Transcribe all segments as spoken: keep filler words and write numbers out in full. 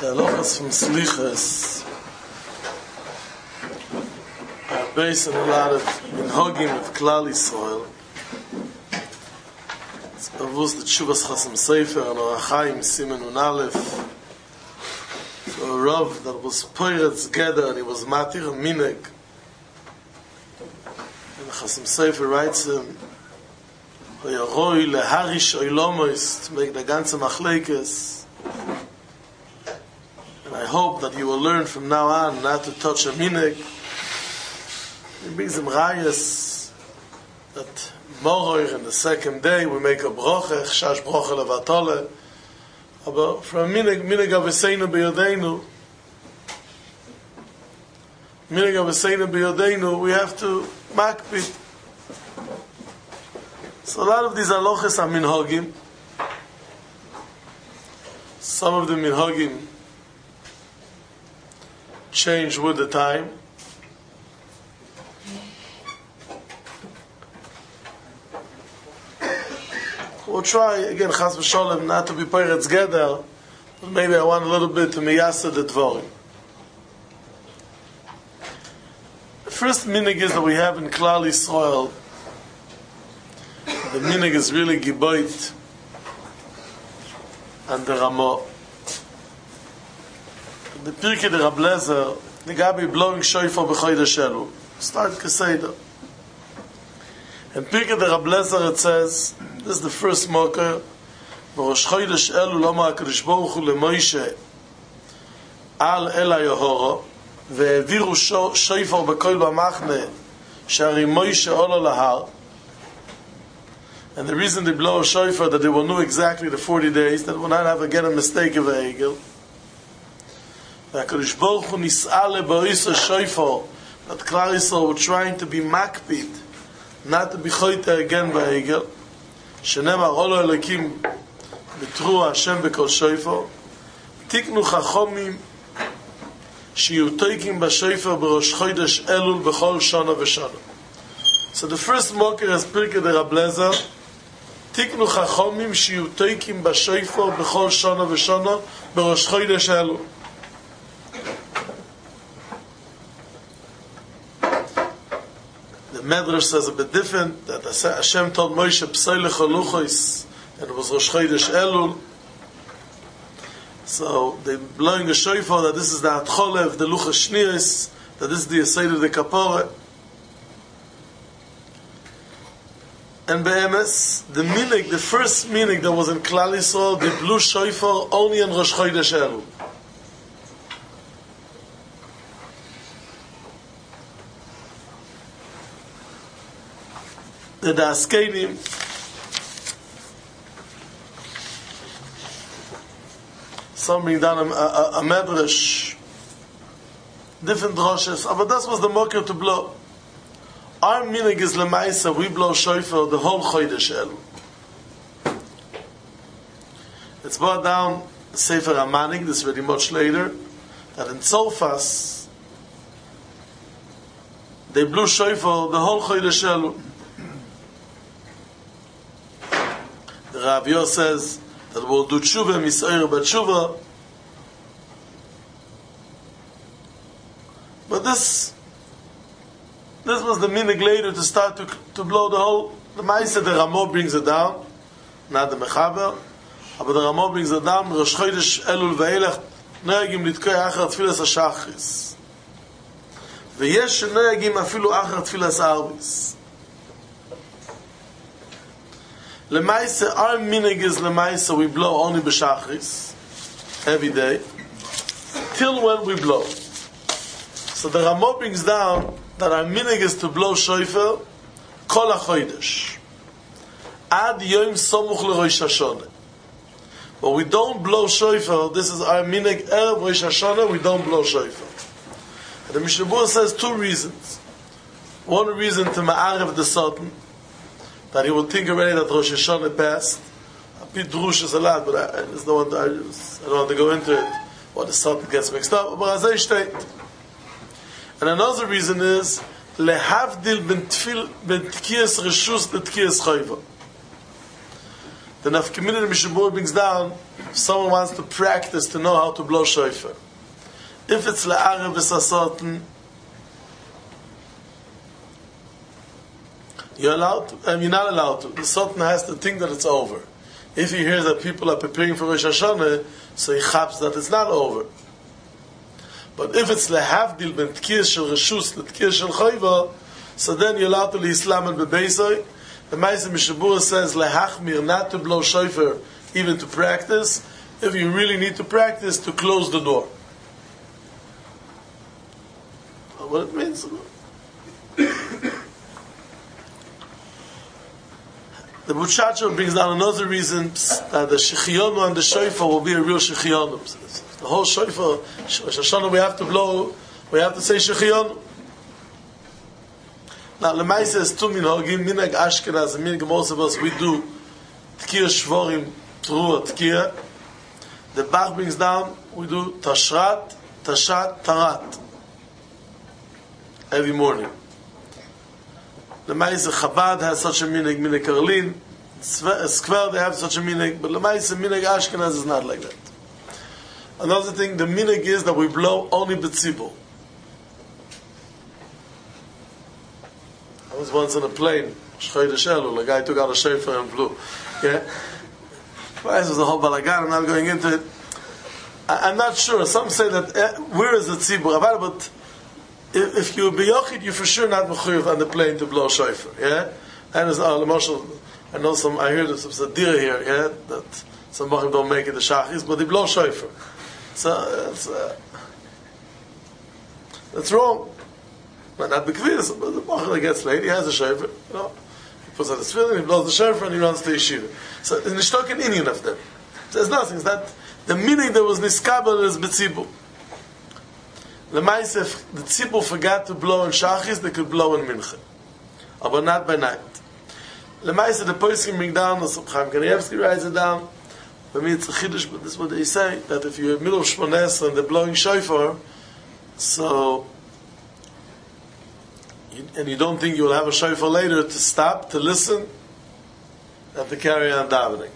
The halachas from Slichas are based on a lot of minhagim with Klal Yisrael. It's Bavuz the Tshuvas Chasam Sefer and Orach Chaim Simen Nun Aleph. So a Rav that was poiret together and he was matir and minhag. And Chasam Sefer writes him, Hoyaroi leharish oilomos, to make the ganze machlekes. I hope that you will learn from now on not to touch a minhag. It brings him rayas that Moroich in the second day we make a broche, chash broche levatole. But from minhag, minhag aveseinu beyodeinu, minhag aveseinu beyodeinu, we have to makpid. So a lot of these halachas are minhagim. Some of the minhagim change with the time. We'll try again, chas v'sholem, not to be peiretz geder, but maybe I want a little bit to miyasa the dvorim. The first minhag is that we have in Klal Yisrael. The minhag is really giboit and the Ramah. The Pirkei de Rab Lezer, the Gabi blowing shofar b'chodesh Elul. Start Keseda. And Pirkei de Rab Lezer it says, this is the first mocker, B'rosh chodesh Elul Omar HaKadosh Baruch Hu leMoshe al El HaYehora ve'eviru shofar b'kol b'machne she'ari Moshe olo lahar. And the reason they blow a shofar that they will know exactly the forty days, that will not have again a mistake of a egel. HaKadosh Baruch Hu nis'ale b'oisa shofar, that Klal Yisrael were trying to be makpid, not to be choite again b'egel. Shenemar olo elokim b'truah Hashem b'kol shofar. Tiknu chachomim shiyu toikim b'shofar b'rosh chodesh Elul b'chol shana v'shana. So the first mocker is Pirkei de Rab Lezer. Tiknu chachomim shiyu toikim b'shofar b'chol shana v'shana b'rosh chodesh Elul. Medrash says a bit different, that Hashem told Moshe P'sei lechaluchos, and it was Rosh Chodesh Elul. So they're blowing a shofar that this is the Atcholev, the Luchas Shnios, that this is the Yesod of the Kapore. And Be'emes, the minhag, the first minhag that was in Klal Yisrael, they blew shofar only in Rosh Chodesh Elul. The Askenim, some bring down a, a, a medrash, different droshes, but that was the mocker to blow. Our minhag is lemaisa, we blow shofar the whole chodesh Elul. It's brought down the Sefer Amanik, this is very much later, that in Tzolfas they blew shofar the whole chodesh Elul. The Rav Yo says that we'll do tshuva, misayir b'tshuva. But this, this was the minhag later to start to, to blow the whole, the Maisa, the Ramah brings it down, not the Mechaber, but the Ramah brings it down, Rosh Chodesh Elul ve'elech, noyagim litkoy achar tfilas hashachris. Ve'yesh noyagim afilu achar tfilas arbis. Lemaisa, our minhag is lemaisa, we blow only b'shachris, every day, till when we blow. So the Ramah brings down that our minhag is to blow shofar kol hachodesh, ad yom somuch leRosh Hashanah. But we don't blow shofar, this is our minhag, erev Rosh Hashanah, we don't blow shofar. And the Mishnah Berurah says two reasons. One reason to ma'arev the Satan, that he will think already that Rosh Hashanah passed. A bit drush is a lot, but I, there's no one to, I, just, I don't want to go into it. Or the Satan gets mixed up. But as I state. And another reason is lehavdil ben tkiyas reshus le tkiyas chayva. the Nafkamina Mishabur brings down, if someone wants to practice to know how to blow shofar. If it's La'arav V'Sasotin, you're allowed to, um, you're not allowed to. The Sultan has to think that it's over. If he hears that people are preparing for Rosh Hashanah, so he chaps that it's not over. But if it's lehavdil ben tkir shel reshus letkir shel chayva, so then you're allowed to leislam and bebeisoi. The Ma'aseh Mishabura says lehachmir, not to blow shofar, even to practice. If you really need to practice, to close the door. What it means? The Buchacho brings down another reason that the Shechionu and the Shofar will be a real Shechionu. The whole Shofar, Shoshana, we have to blow, we have to say Shechionu. Now, Lemaisa is two minhagim, minhag Ashkenaz, and minhag most of us, we do Tkir Shvorim, Trua, Tkir. The Bach brings down, we do Tashrat, Tashat, Tarat. Every morning. Lemaisa Chabad has such a minhag, minhag Karlin. Skver, they have such a minhag, but Lemaisa, minhag Ashkenaz is not like that. Another thing, the minhag is that we blow only b'tzibur. I was once on a plane, Shchoy de Shelu, a guy took out a shofar and blew. Yeah? This was a whole balagan, I'm not going into it. I, I'm not sure. Some say that, uh, where is the tzibur? But if, if you're biyochid, you're for sure not mechuyev on the plane to blow shofar. Yeah? And as uh, I know some, I heard some sadira here, yeah? That some bachim don't make it the shachis, but they blow shofar. So, it's, uh, that's wrong. But not the kviz, but the bachim that gets late, he has a shofar, you know. He puts on his tefillin, he blows the shofar, and he runs to yeshiva. So, in the shtok an Indian of them. There's nothing. It's that the meaning that was niskabel is betzibu. The Ma'aseh, if the tzibur forgot to blow in shachis, they could blow in mincha. But not by night. The Ma'aseh, the poskim bring down, the Chaim Kanievsky writes it down. For me, it's a chiddush, but this is what they say, that if you're in the middle of Shmones and they're blowing shofar, so, you, and you don't think you'll have a shofar later, to stop, to listen, and to carry on davening.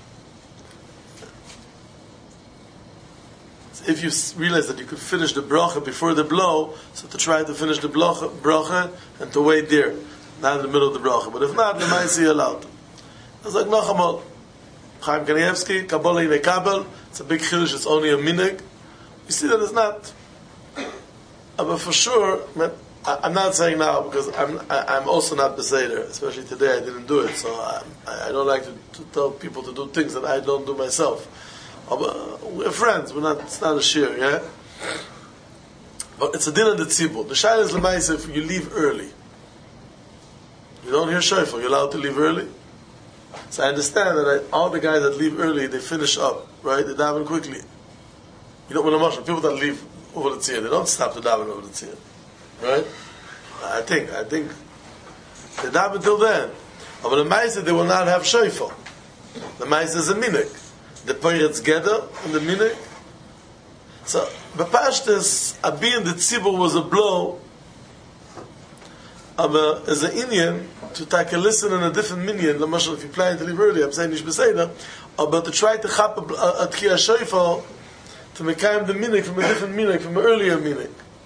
So if you realize that you could finish the bracha before the blow, so to try to finish the bracha, bracha and to wait there, not in the middle of the bracha. But if not, you might see allowed. It's like Nachamol. Chaim Kanievsky, Kabbalah in a Kabel, it's a big chiddush, it's only a minig. You see that it's not. But for sure, I'm not saying now, because I'm I'm also not Beseder, especially today I didn't do it, so I, I don't like to, to tell people to do things that I don't do myself. But we're friends, we're not, it's not a shir, yeah? But it's a din of the tzibur. The shayla is l'maisa if you leave early. You don't hear shofar, you're allowed to leave early? So I understand that I, all the guys that leave early, they finish up, right? They daven quickly. You know, when I'm people that leave over the tzir, they don't stop to daven over the tzir, right? I think, I think they daven till then. But the Ma'aseh, they will not have shofar. The Ma'aseh is a minik. The Peiretz Geder and the minik. So, Bepashtes, Abi and the tzibur was a blow. But as an Indian, to take a listen in a different minyan, Lamashal, if you plan to leave early, I'm saying Nish Beseda, but to try to chap a Tkiyah Shofar, to make him the minik from a different minik, from an earlier minik.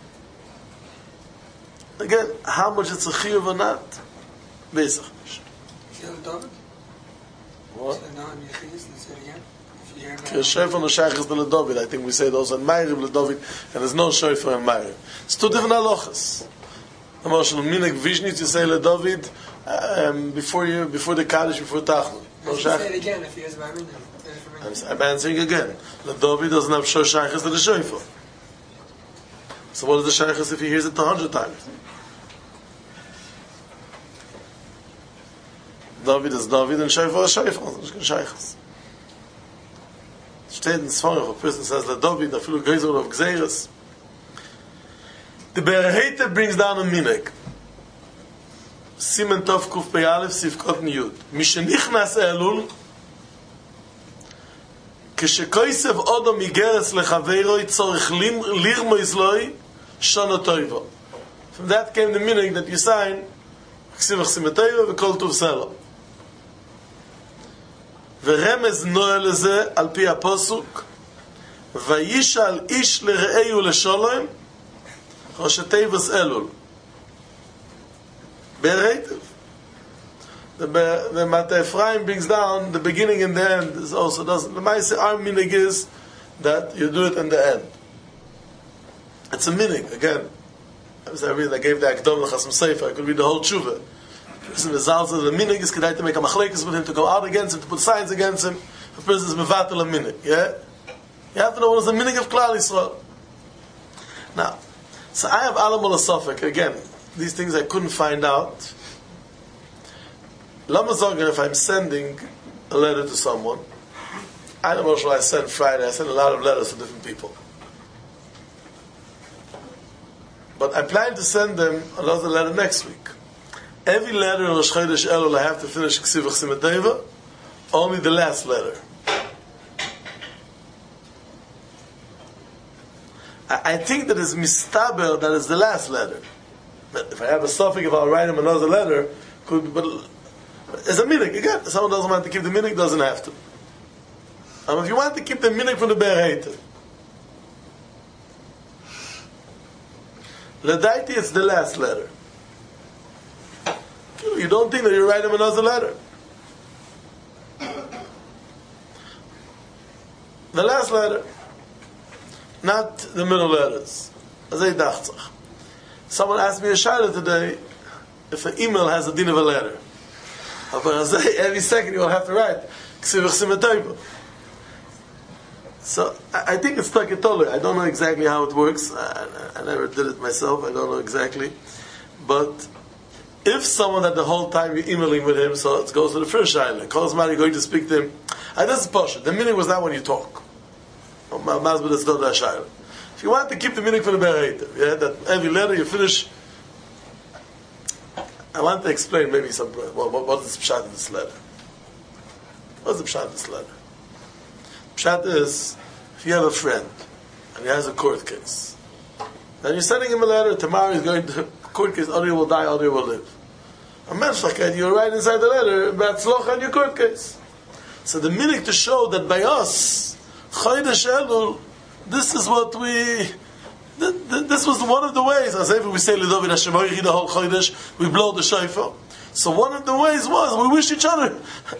Again, how much it's a chiyuv or not? Bezach. What? Tkiyah Shofar no Shaykh is the David. I think we say those on Ma'ariv LeDavid, and there's no Shofar in Ma'ariv. It's two different halachas. Emotional minik vishnit you say LeDavid um, before you before the Kaddish, before Tachnun. No say it again if he has Ma'ariv. I'm answering again. LeDavid doesn't have Shor Shaychus to the Shofar. So what is the Shaychus if he hears it a hundred times? David is David and Shofar is Shofar. There's no Shaychus. Steht in Sforach, a person says LeDavid, a few guys of Gzeiras. The Berheite brings down a minik. Simen Tov Kuf Pei Aleph Sivkot Niyud. Mishenichnas Elul Keshekoisev Odom Igeres Lechaveiroi Tzorich Lirmois Loi Shana Toivo. From that came the minik that you sign Ksivach Simen Toivo V'Kol Tov Selo. ורמז נועל לזה על פי הפסוק, וישאל איש לרעהו לשלום, ראשי תיבוס אלול. Be'eretiv. The, the Mata Ephraim brings down the beginning and the end. Is also doesn't. The Ma'aseh our minig is that you do it in the end. It's a minig again. I read. I gave the Akdom the Chasam Sefer. I could read the whole tshuva. Listen, the Zalza, the minig is kedai to make a machlekes with him, to go out against him, to put signs against him. The person is mevatel a minig. Yeah, you have to know what is the minig of Klal Yisrael. Now, so I have alam ol sofek again. These things I couldn't find out. Lama Zogan, if I'm sending a letter to someone, I don't know what I sent Friday. I sent a lot of letters to different people. But I plan to send them another letter next week. Every letter in Rosh Chodesh Elul I have to finish Ksiv Chsimet Teva, only the last letter. I, I think that it's mistaber that is the last letter. But if I have a suffix, if I'll write him another letter, could be, but it's a minig. Again, if someone doesn't want to keep the minig, doesn't have to. Um, if you want to keep the minig from the Be'eretiv, L'daiti, it's the last letter. You don't think that you write him another letter. The last letter, not the middle letters. Someone asked me a shayla today if an email has a din of a letter. Every second you will have to write. So I think it's like a toler. I don't know exactly how it works. I, I never did it myself. I don't know exactly. But if someone that the whole time you're emailing with him, so it goes to the first shayla. Calls man, you're going to speak to him. And this is Pasha. The meaning was not when you talk. If you want to keep the meaning for the Be'eretiv, yeah, that every letter you finish. I want to explain maybe some. What, what, what is the pshat in this letter? What's the pshat in this letter? Pshat is, if you have a friend and he has a court case, then you're sending him a letter. Tomorrow he's going to court case. Other will die, other will live. A menschlichkeit, you write inside the letter Batzloch on your court case. So the meaning to show that by us, Chodesh Elul, this is what we. This was one of the ways. As if we say L'David Hashem Hoichi the whole Chodesh, we blow the shofar. So one of the ways was we wish each other.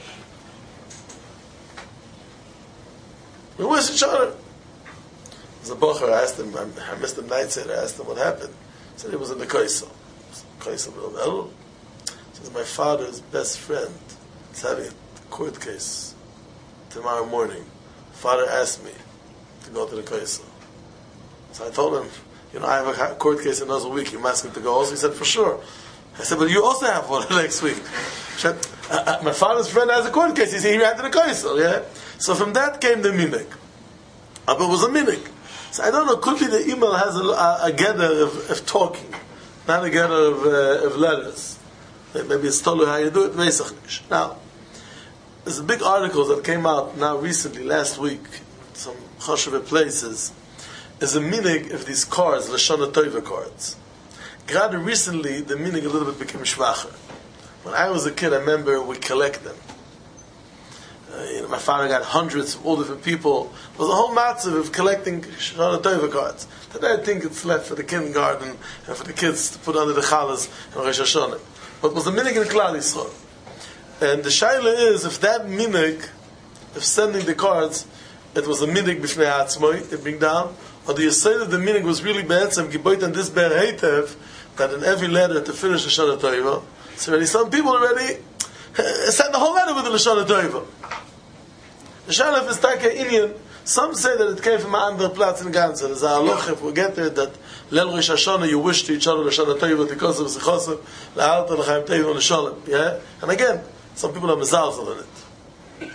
We wish each other. As a bocher, I asked him. I missed him night said. I asked him what happened. He said he was in the Kaisel. Kaisel Elul. He says my father's best friend is having a court case tomorrow morning. Father asked me to go to the Kaisel. So I told him, you know, I have a court case in another week. You ask him to go also? He said, for sure. I said, but you also have one next week. Said, uh, uh, my father's friend has a court case. He said, he ran to the Kaisel, yeah? So from that came the minik. But it was a minik. So I don't know, could be the email has a, a, a gather of, of talking, not a gather of, uh, of letters. Maybe it's told you how you do it. Now, there's a big article that came out now recently, last week, some choshev places, is a minig of these cards, Lashon HaTova cards. Gerade recently, the minig a little bit became shvacher. When I was a kid, I remember we collect them. Uh, you know, my father got hundreds of all different people. It was a whole matzav of collecting Lashon HaTova cards. Today I think it's left for the kindergarten and for the kids to put under the chalas and Rosh Hashanah. But it was a minig in Klal Yisrael. And the shaila is, if that minig, if sending the cards, it was a minig b'fnei atzmoi, it bring down, or the Yisrael of the meaning was really b'etzem giboit and this Be'eretiv, that in every letter to finish the Lashon HaTova, so already some people already send the whole letter with the Lashon HaTova. The Shalaf is like an Indian. Some say that it came from an under Platz in Ganser. There's a halacha, if we get there, that Lel Rosh Hashanah, you wish to each other Lashon HaTova because of Zichosav, La'alta L'chaim Teva L'Sholem. Yeah? And again, some people are mezalzel in it.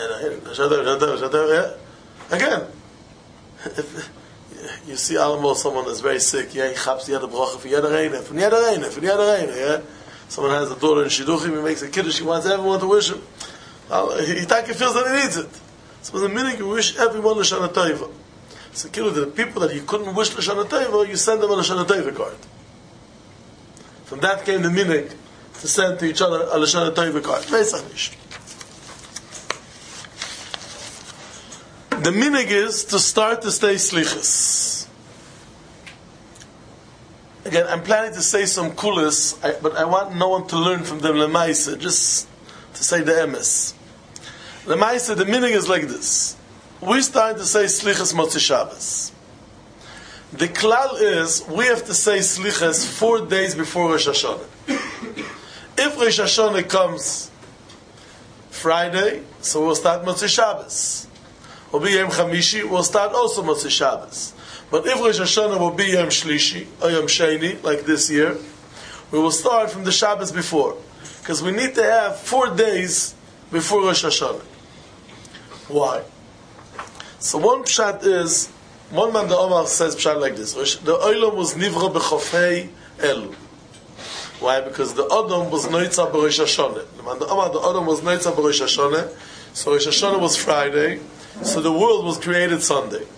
Yeah? Again, if you see almost someone is very sick, yeah, he chaps yada bracha for yada reina, for yada reina, for yada reina, yeah. Someone has a daughter in shidduchim, he makes a kiddush, he wants everyone to wish him. He taki feels that he needs it. So the meaning you wish everyone Lashon HaTova. So the people that you couldn't wish Lashon HaTova, you send them a Lashon HaTova card. From that came the meaning to send to each other a Lashon HaTova card. The minig is to start to stay slichus. Again, I'm planning to say some kulas, but I want no one to learn from them lemaisa, just to say the emes. Lemaisa, the minig is like this. We're starting to say slichus Motzei Shabbos. The klal is, we have to say slichus four days before Rosh Hashanah. If Rosh Hashanah comes Friday, so we'll start Motzei Shabbos. Will be Yom Chamishi, we'll start also Motzei Shabbos. But if Rosh Hashanah will be Yom Shlishi, or Yom Sheni, like this year, we will start from the Shabbos before. Because we need to have four days before Rosh Hashanah. Why? So one pshat is, one man the Omar says pshat like this, the Olam was nivra b'chofei elu. Why? Because the Adam was noitza b'Rosh Hashanah. The man the Omar, the Adam was noitza b'Rosh Hashanah, so Rosh Hashanah was Friday, so the world was created Sunday.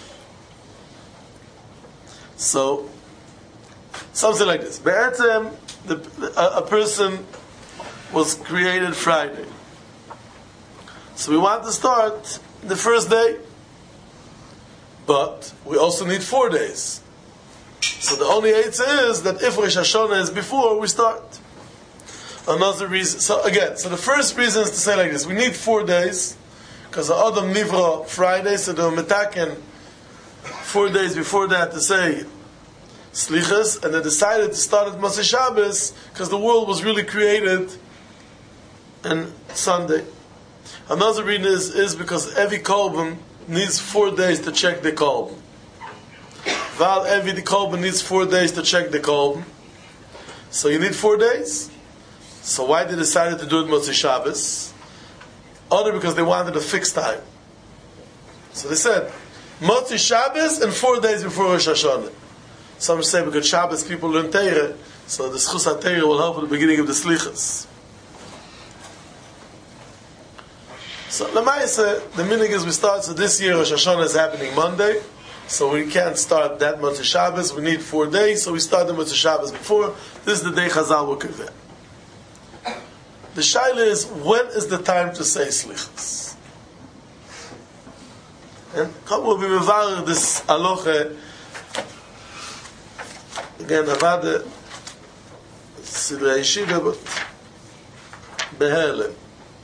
So, something like this. Be'etzem, the, a, a person was created Friday. So we want to start the first day. But we also need four days. So the only eitzah is that if Rosh Hashanah is before, we start. Another reason, so again, so the first reason is to say like this. We need four days, because the Adam Nivra Friday, so the Metaken four days before that to say Slichas, and they decided to start at Motzei Shabbos because the world was really created on Sunday. Another reason is, is because every Kolben needs four days to check the Kolben. Val every Kolben needs four days to check the Kolben. So you need four days. So why they decided to do it Motzei Shabbos? Other because they wanted a fixed time. So they said Motzei Shabbos and four days before Rosh Hashanah. Some say because Shabbos people learn Teirah, so the Schus HaTeirah will help at the beginning of the Slichas. So Lamaisa, the minig is we start, so this year Rosh Hashanah is happening Monday, so we can't start that Motzei Shabbos, we need four days, so we start the Motzei Shabbos before. This is the day Chazal will convey. The shaila is, when is the time to say Slichas? And how will be mevarer this aloche? Again, Avada Sidrei Yeshiva, but Behelem.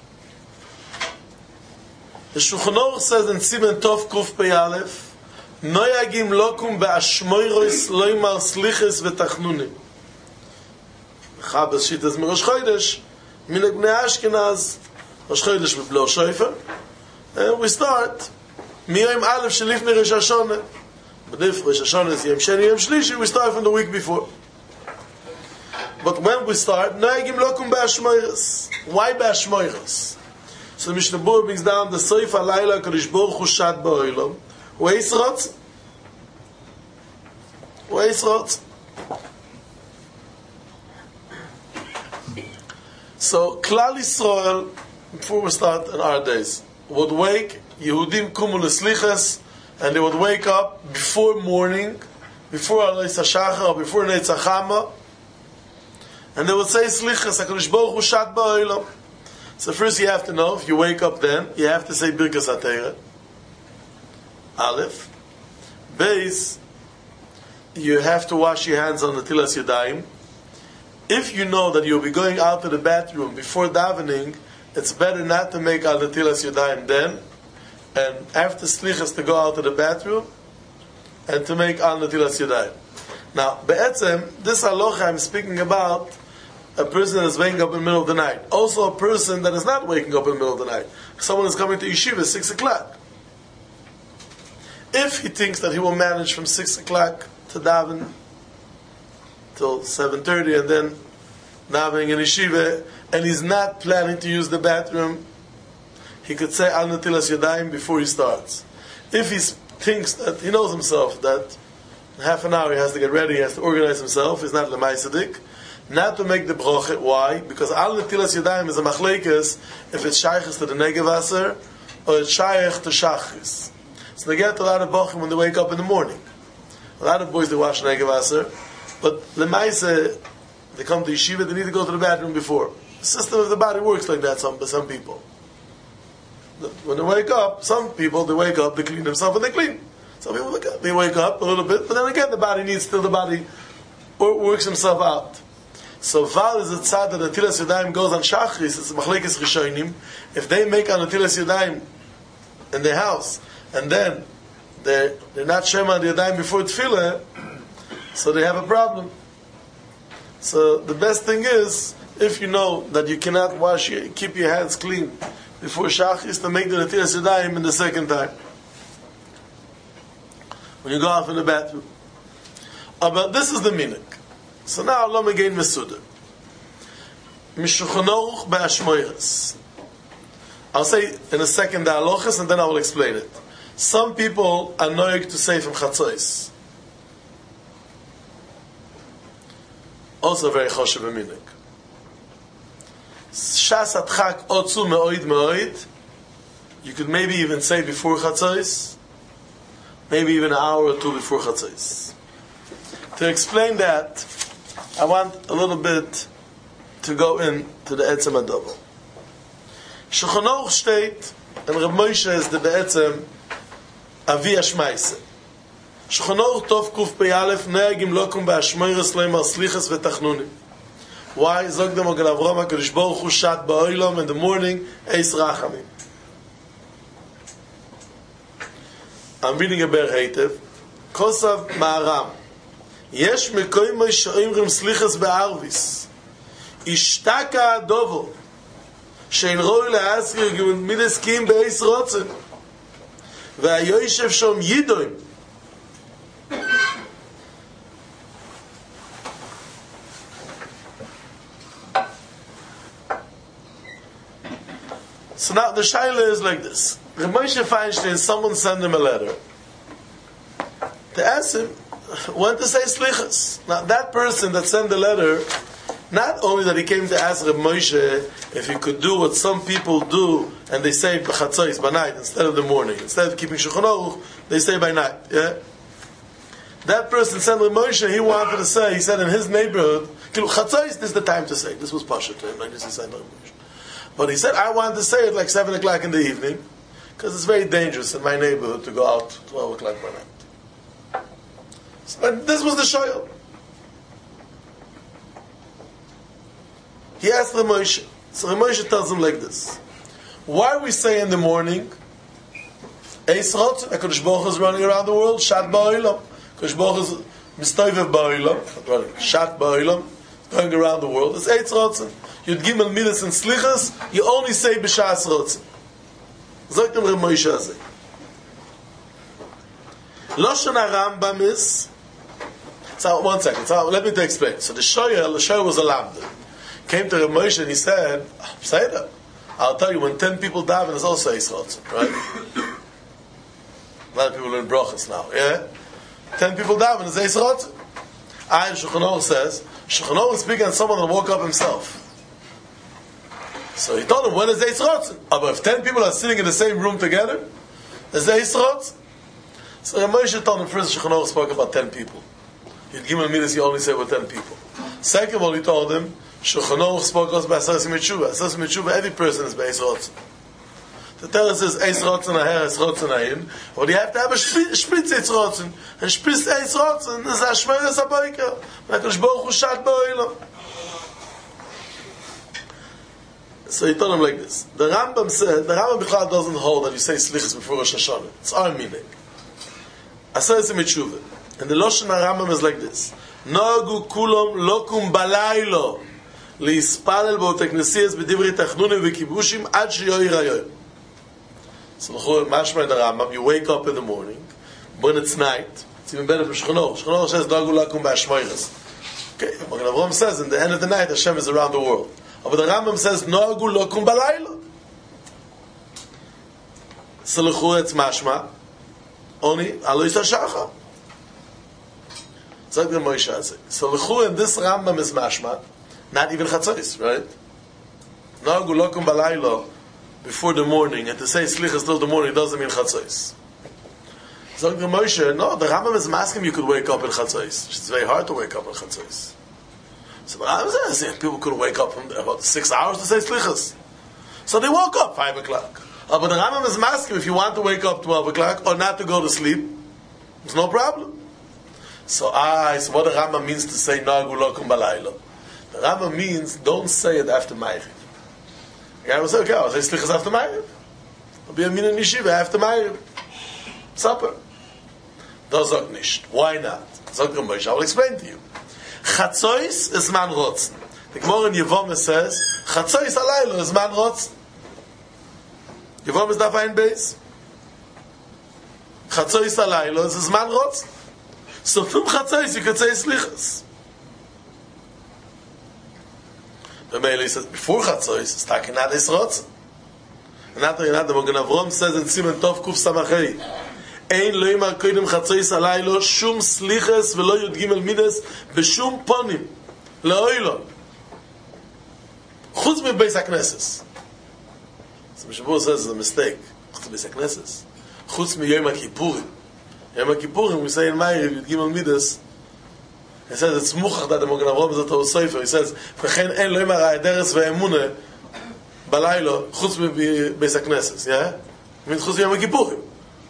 The Shulchan Aruch says in Siman Tov Kuf Pei Aleph, Noyagim lokum be'ashmoiros loymar sliches v'tachnunim. Chabas Shitas Rosh Chodesh, Minhag Bnei Ashkenaz, Rosh Chodesh b'blo shofar. And we start Miyom Aleph Shelifnei Rosh Hashanah. But if Rosh Hashanah is Yom Sheni, Yom Shlishi, we start from the week before. But when we start, Noyagim lokum be'ashmoiros. Why be'ashmoiros? So the Mishnah Berurah brings down the Soif HaLayla Kadosh Baruch Hu Shat Ba'olam. Who Eis Rotz? Who Eis Rotz? So Klal Yisrael, before we start in our days, would wake, Yehudim Kumu L'Slichas, and they would wake up before morning, before Alois HaShachar, or before Netzach Hama, and they would say Slichas HaKadosh Baruch Hu Shat Ba'olam. So first you have to know, if you wake up then, you have to say Birkas HaTeirah. Aleph. Beis, you have to wash your hands on the Tilas Yadayim. If you know that you'll be going out to the bathroom before davening, it's better not to make al Tilas Yadayim then, and after Slichas to go out to the bathroom, and to make al Tilas Yadayim. Now, Be'etzem, this halacha I'm speaking about, a person that is waking up in the middle of the night. Also a person that is not waking up in the middle of the night. Someone is coming to yeshiva at six o'clock. If he thinks that he will manage from six o'clock to daven till seven thirty and then davening in yeshiva, and he's not planning to use the bathroom, he could say Al Natilas Yadayim before he starts. If he thinks that he knows himself that in half an hour he has to get ready, he has to organize himself, he's not Lemay Sadik, not to make the broche. Why? Because Al Natilas Yadayim is a machlekes if it's shayches to the Negevaser or it's shayech to Shachris. So they get a lot of bochim when they wake up in the morning. A lot of boys they wash Negevaser, but Lemaise they come to yeshiva, they need to go to the bathroom before. The system of the body works like that some, by some people. when they wake up, some people, they wake up, they clean themselves and they clean. Some people, wake up, they wake up a little bit, but then again, the body needs, still the body works himself out. So, Val is a tzad that Netilas Yadayim goes on Shachris, it's Machlekes Rishonim. If they make on Netilas Yadayim in their house, and then they're, they're not Shema on the Yadayim before Tefillah, so they have a problem. So, the best thing is, if you know that you cannot wash your, keep your hands clean before Shachris, to make the Netilas Yadayim in the second time. When you go off in the bathroom. Uh, but this is the minhag. So now, let me gain Mesuda. Mishulchan Be'ashmoyres. I'll say in a second the halachas, and then I will explain it. Some people are noig to say from Chatzos. Also very choshev minhag. Shas Adchak Otzu Me'oid Me'oid. You could maybe even say before Chatzos. Maybe even an hour or two before Chatzos. To explain that, I want a little bit to go into the Etzem Adobo. Shulchan Aruch state, and Reb Moshe is the Be'etzem Avi Ashmaise. Shulchan Aruch Tov Kuf Peyalef Neagim Lokum Be'ashmoyres Leimar Slichas V'Tachnunim. Why? Zog dem Ogal Avram HaKadosh Baruch Hu Shat Ba'olam in the morning Eis Rachamim. I'm reading a Ber Heitev. Kosav Ma'aram. Yesh mekoymay she'omrim slichas be'arvis. Ishtaka adovo. She'en roi le'asri midas kim be'eis rotzen. Ve'ayoyshev shom yidoim. So now the shaila is like this. Reb Moshe Feinstein, someone sent him a letter to ask him when to say slichas. Now that person that sent the letter, not only that he came to ask Reb Moshe if he could do what some people do, and they say b'chatzos, by night, instead of the morning. Instead of keeping Shulchan Aruch, they say by night. Yeah? That person sent Reb Moshe, he wanted to say, he said in his neighborhood, chatzos, this is the time to say. This was Pasha to him, like this he said Reb Moshe. But he said, I wanted to say it like seven o'clock in the evening, because it's very dangerous in my neighborhood to go out twelve o'clock by night. So, and this was the shoyel. He asked Reb Moshe. So Reb Moshe tells him like this. Why we say in the morning, Eis Rotzen, HaKadosh Baruch Hu is running around the world, Shat Ba'olam. HaKadosh Baruch Hu is Mistoivev Ba'olam, Shat Ba'olam, going around the world. It's Eis Rotzen. Yud Gimel Midas and Slichas, you only say B'Shas Rotzen. Sagt dem Reb Moshe Azeh. Loshen HaRambam is, so one second, so let me to explain. So the Shoyel, the Shoyel was a lambda. Came to Reb Moshe and he said, say that. I'll tell you, when ten people daven, it's also Eis Rotzen, right? A lot of people learn brachas now, yeah? Ten people daven, it's Eis Rotzen. I, Shulchan Aruch says, Shulchan Aruch is speaking on someone that woke up himself. So he told him, when is Eis Rotzen? Oh, but if ten people are sitting in the same room together, is Eis Rotzen? So Reb Moshe told him, first Shulchan Aruch spoke about ten people. Yud Gimel Midas, you only say with ten people. Second of all, he told him, Shulchan Aruch spoke also by Asasim Metshuva. Asasim Metshuva, every person is by Eis Rotzen. The Torah says, Eis Rotzen aher, Eis Rotzen ahin. But you have to have a spitz Eis Rotzen. And spitz Eis Rotzen is a Shmeres HaBoiker. HaKadosh Baruch Hu Shat Ba'olam. So he told him like this. The Rambam said, the Rambam Bichlal doesn't hold that you say Slichas before Rosh Hashanah. It's our meaning. Asasim Metshuva. And the Loshen HaRambam is like this. Nogu kulom lokum balaylo. Lispalel b'oteknesiyas b'divrei tachnunim v'kibushim ad sheyoyir hayoyim. So mashma in the Rambam, you wake up in the morning, when it's night, it's even better for Shulchan Aruch. Shulchan Aruch says, Dagu lakum b'ashmoyres. Okay, Magen Avraham says, in the end of the night, Hashem is around the world. But the Rambam says, Dagu lakum balayla. So l'chur it's mashma, only alois hashachar. So the Moshe Azeh. So l'chur in this Rambam is mashma, not even chatzos, right? Dagu lakum balayla. Before the morning, and to say slichas till the morning doesn't mean chatzos. So the Moshe, no, the Rambam is asking you could wake up in chatzos. It's very hard to wake up in chatzos. So the Rambam says people could wake up from about six hours to say slichas. So they woke up five o'clock. Uh, but the Rambam is masking if you want to wake up twelve o'clock or not to go to sleep, there's no problem. So, ah, so what the Rambam means to say Nagu Lokum Balaylo? The Rambam means don't say it after Ma'ariv. The guy will say, okay, I'll say Slichas after Ma'ariv. I'll be a min in Yeshiva after Ma'ariv. Supper. Das sagt nicht. Why not? Sagt Ramosha, I will explain to you. Chatzois is man rotzen. The Gemara in Yevamah says, Chatzois alaylo is man rotzen. Yevamah is daf ein beis. Chatzois alaylo is man rotzen. So from Chatzois you could say Slichas. The Meili says, before Chatzois, it's talking not is rotzen. And after that, the Magen Avram says in Siman Tov Kuf Samachei, Ein lo yimar koidem Chatzois alaylo shum Slichas velo yud gimel midas b'shum ponim le'oilon. Chutz mi Beis HaKnesses. So Mishabur says it's a mistake. Chutz mi Beis HaKnesses. Chutz mi Yom HaKippurim. Yom HaKippurim, we say in Ma'ariv, Yud Gimel Midas, he says it's muchach that the Magen Avram is a Torah Sofer. He says, V'chein ein lo yimar ha'ederes ve'emune balaylo chutz mi Beis HaKnesses. Yeah? It means chutz mi Yom HaKippurim.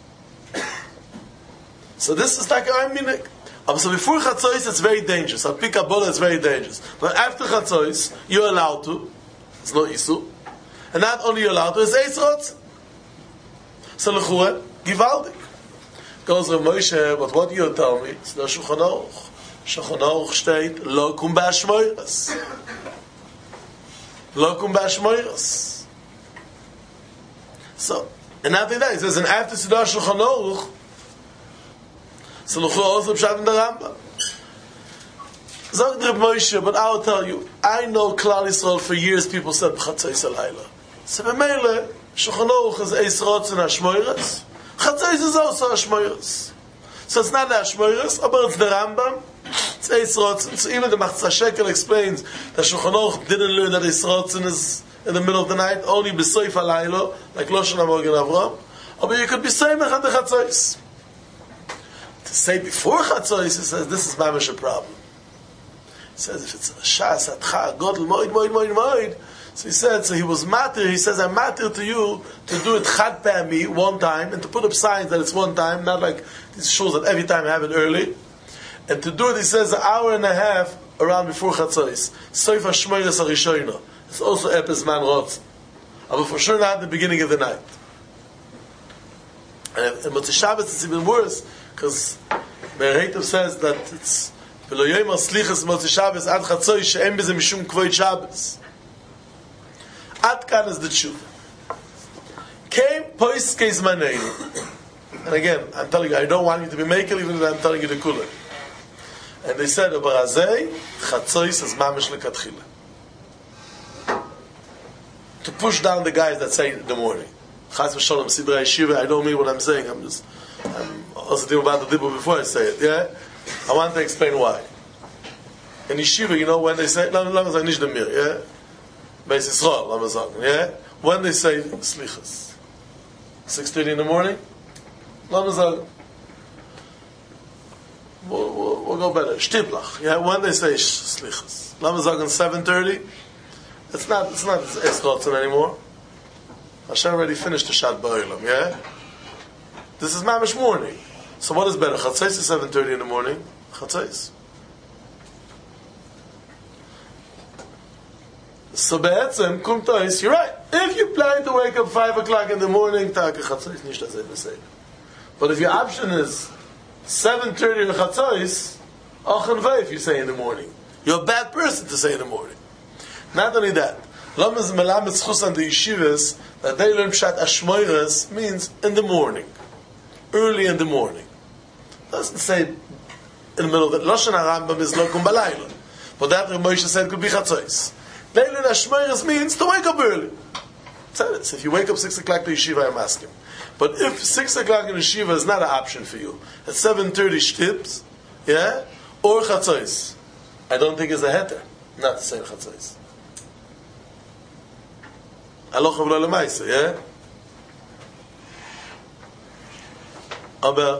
So this is like a minik. So before Chatzois, it's very dangerous. Al Pi Kabbalah, it's very dangerous. But after Chatzois, you're allowed to. It's no isu. And not only you're allowed to, it's Eis Rotz. So L'chua, Givaldik. Goes Rav Moshe, but what do you tell me? It's no Shulchan Aruch. Shulchan Aruch steht, Lo kum ba'ashmoiras. Lo kum ba'ashmoiras. So, and after that, he says, and after Siddur Shulchan Aruch, so L'chua also Pshat in the Rambam. Zog Rav Moshe, but I'll tell you, I know Klal Yisrael for years people said B'Chatzois Alayla. So b'meile, Shulchan Aruch is Eis Rotz and Hashmoiras. Chatzois is also Hashmoiras. So it's not the Hashmoiras, but it's the Rambam. It's Eis Rotz. So even the Machzah Shekel explains that Shulchan Aruch didn't learn that Eis Rotz is in the middle of the night, only B'Soif Alayla, like Loshen HaMagen Avram. But you could be Seimech at the Chatzois. To say before Chatzois, he says, this is mamish a problem. He says, if it's a Shas, Atcha, Godel, Moed, Moed, Moed, Moed. So he said, so he was matir, he says, I'm matir to you to do it Chad Pa'ami, one time, and to put up signs that it's one time, not like, this shows that every time I have it early. And to do it, he says, an hour and a half around before Chatzois. Soif HaShmoyres HaRishoyna. It's also Epes Man Rotz. But for sure not at the beginning of the night. And in Motzei Shabbos, it's even worse, because Meir says that it's V'lo yoyim al slichas Motzei Shabbos ad Chatzois she'en b'ze mishum kvoid Shabbos. Ad kan is the tshuva. Came poiskei zmaneinu. And again, I'm telling you, I don't want you to be makel, even if I'm telling you the kula. And they said, Obarazei, Chatzois is mamish lekatchila. To push down the guys that say in the morning. Chaz v'sholom, Sidrei Yeshiva, I don't mean what I'm saying, I'm just, I'm also thinking about the dibur before I say it, yeah? I want to explain why. In Yeshiva, you know, when they say, no, no, no, nicht demir, yeah? Beis Yisrael, let me say, yeah? When they say slichas, six thirty in the morning, let me say, we'll, we'll, we'll go better, shtiblach, yeah? When they say slichas, let me say, on seven thirty, it's not, it's not Esrotzen anymore. Hashem already finished the Shat Ba'ilam, yeah? This is mamish morning. So what is better? Chatzais is seven thirty in the morning. Chatzais. So be'etzem, kum tois, you're right. If you plan to wake up five o'clock in the morning, taka chatzais nish das the same. But if your option is seven thirty in chatzais, achan vay if you say in the morning. You're a bad person to say in the morning. Not only that, Lamas melamet schus on the yeshivas that they learn pshat ashmoiras means in the morning, early in the morning. Doesn't say in the middle of the Loshen HaRambam is lokum balayla, but that Rav Moshe said could be chatzos. They learn ashmoiras means to wake up early. So if you wake up six o'clock to yeshiva, I'm asking. But if six o'clock in yeshiva is not an option for you, at seven thirty shtips, yeah, or chatzos, I don't think it's a heter not to say chatzos. Aloch v'lo lemaisa, yeah? Aber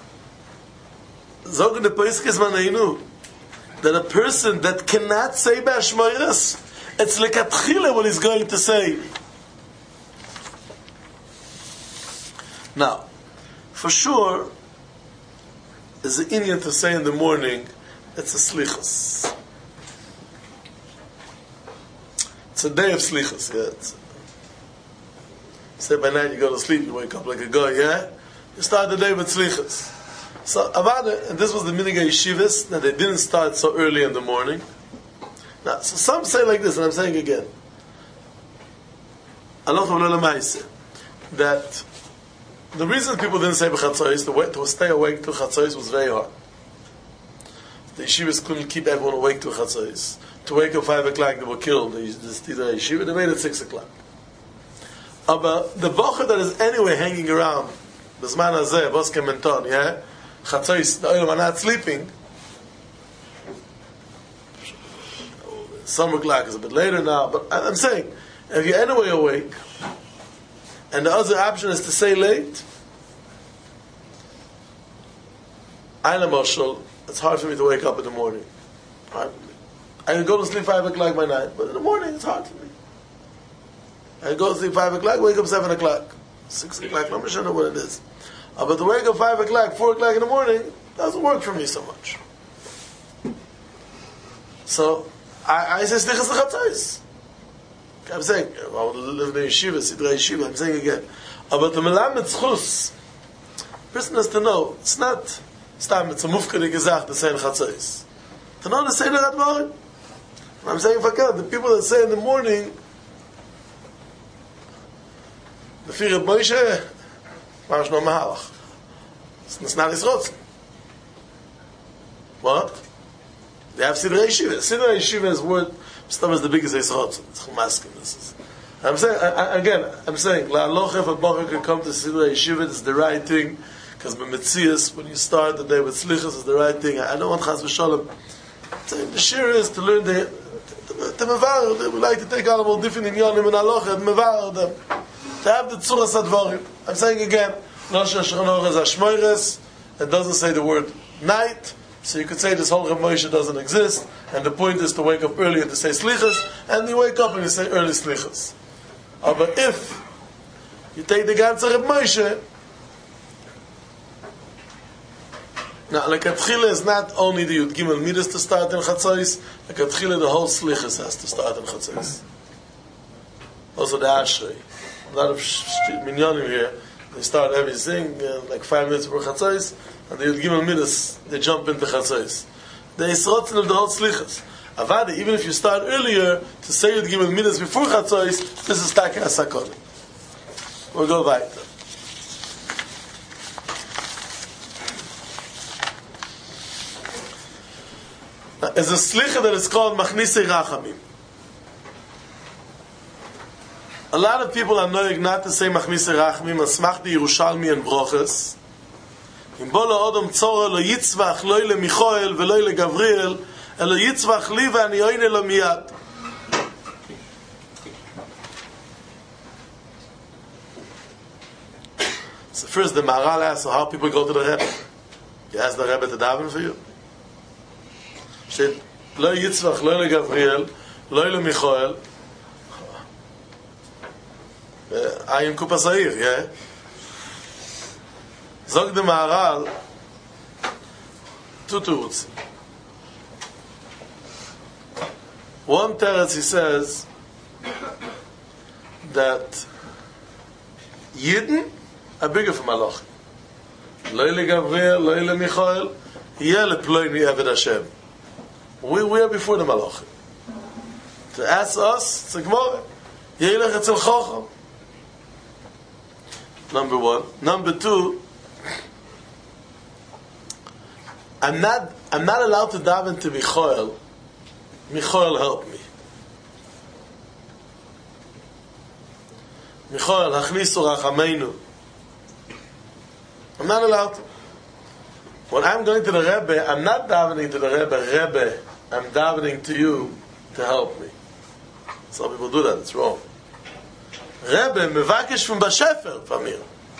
sagen the Poiskes Maneinu that a person that cannot say B'ashmoiras, it's lekatchila what he's going to say. Now, for sure, there's an Indian to say in the morning, it's a slichus. It's a day of slichus, yeah. It's, say by night you go to sleep, you wake up like a guy, yeah? You start the day with slichus. So, Avada, and this was the minhag yeshivas, that they didn't start so early in the morning. Now, so some say like this, and I'm saying again, that the reason people didn't say b'chatzos, the way to stay awake to chatzos was very hard. The yeshivas couldn't keep everyone awake to chatzos. To wake up five o'clock, they were killed. The, the, the yeshiva, they made it six o'clock. But the bocher that is anyway hanging around, the zman hazeh, boske menton, yeah, chatzos, the oil are not sleeping. Some o'clock is a bit later now, but I'm saying, if you're anyway awake, and the other option is to say late, I know, Marshall, it's hard for me to wake up in the morning. I can go to sleep five o'clock by night, but in the morning it's hard for me. I can go to sleep five o'clock, wake up seven o'clock, six o'clock, I'm not sure what it is. Uh, but to wake up five o'clock, four o'clock in the morning, doesn't work for me so much. So, I, I say slichas l'chatzos. I'm saying, I would live in a yeshiva, sidra yeshiva, I'm saying again. But the melamed zchus, person has to know, it's not, stam, it's a mufkari gezach to say in chatzos. To know to say the Radvarim. I'm saying, fakad, the people that say in the morning, the fear of Moshe, mamash no mahalach. It's not his rotzen. What? They have sidra yeshiva. Sidra yeshiva is word, Stam is the biggest Eis Rotzen. It's Chumaskim. This is. I'm saying, I, I, again, I'm saying, La'aloch if a Bacher can come to Sidra Yeshiva, it's the right thing, because B'metzias, when you start the day with Slichas, it's the right thing. I don't want Chas V'Sholem. I'm saying, the shir is to learn the, the Mevar, they would like to take all different in Yonim and Aloch, and Mevar them. To have the Tzuras Advarim. I'm saying again, Rosh Hashanah is Ashmoires, it doesn't say the word night, so you could say this whole Reb Moshe doesn't exist, and the point is to wake up early and to say slichas, and you wake up and you say early slichas. Uh, but if you take the ganze Reb Moshe, now like Atchila is not only the Yud Gimel Midas to start in Chatzos, like Atchila the whole slichas has to start in Chatzos. Also the Ashrei. A lot of minyanim here, they start everything uh, like five minutes before Chatzos, and the Yud Gimel Midas, they jump into Chatzos. The Yisrotzen of the whole Slichas. Avada, even if you start earlier, to say Yud Gimel Midas before Chatzos, this is Taka Asakon. We'll go back. There's a Slicha that is called Machnise Rachamim. A lot of people are knowing not to say Machnise Rachamim, as Smachti Yerushalmi and Broches. אם בוא לאדם צורה לא יצבח לא למיכאל ולא לגבריאל אלא יצבח לי ואני אענה לו מיד. So first the Maharal asks, so how people go to the Rebbe? You ask the Rebbe to daven for you? He said, לא יצבח לא לגבריאל לא למיכאל עין קופס העיר, yeah? Zog the Maharal, two terutzim. One teretz, he says that Yidden are bigger from Malach. Loyle Gabriel, Loyle Michael, Yele Ploini Eved Hashem. We we are before the Malach. To ask us, it's a Gemara. Yelech Etzel Chocham. Number one. Number two, I'm not I'm not allowed to daven to Michael. Michael, help me. Michael, Hachnisu Rachameinu. I'm not allowed to. When I'm going to the Rebbe, I'm not davening to the Rebbe. Rebbe, I'm davening to you to help me. Some people do that. It's wrong. Rebbe, mevakesh from Bashefer, Famir.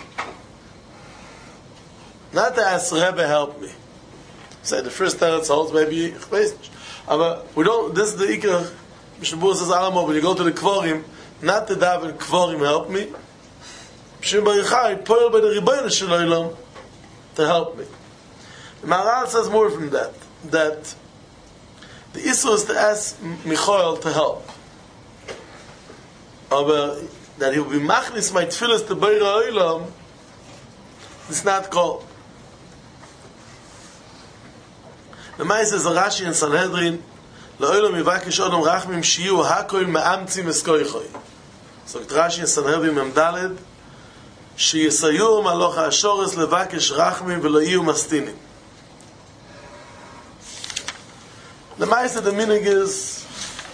Not to ask Rebbe, help me. Say the first teretz holds maybe but we don't. This is the ikar. Mishnah Berurah says Alamo. When you go to the kvorim, not to daven kvorim help me. Shem Barichai, poil by the Rebbeinu Shalom to help me. The Maharal says more from that, that the issue is to ask Michael to help. Aber that he will be machnis my tefillas to Beira Olam, it's not called. The Maharal says, Rashi and Sanhedrin, La'olam yivakish odom rachmim shiyu hakoil me'amtzim eskoichoi. So Rashi and Sanhedrin memdaled, שיסייעו מלוך השורס לבקש רחמים ולא יהיו מסטינים. למעשה the minhag is